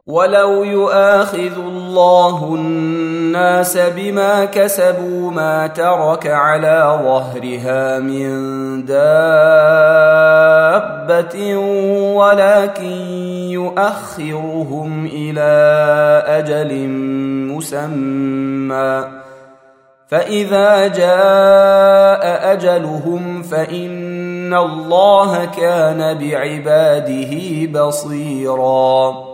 ولو يؤاخذ الله الناس بما كسبوا ما ترك على ظهرها من دابة ولكن يؤخرهم إلى أجل مسمى فإذا جاء أجلهم فإن الله كان بعباده بصيراً.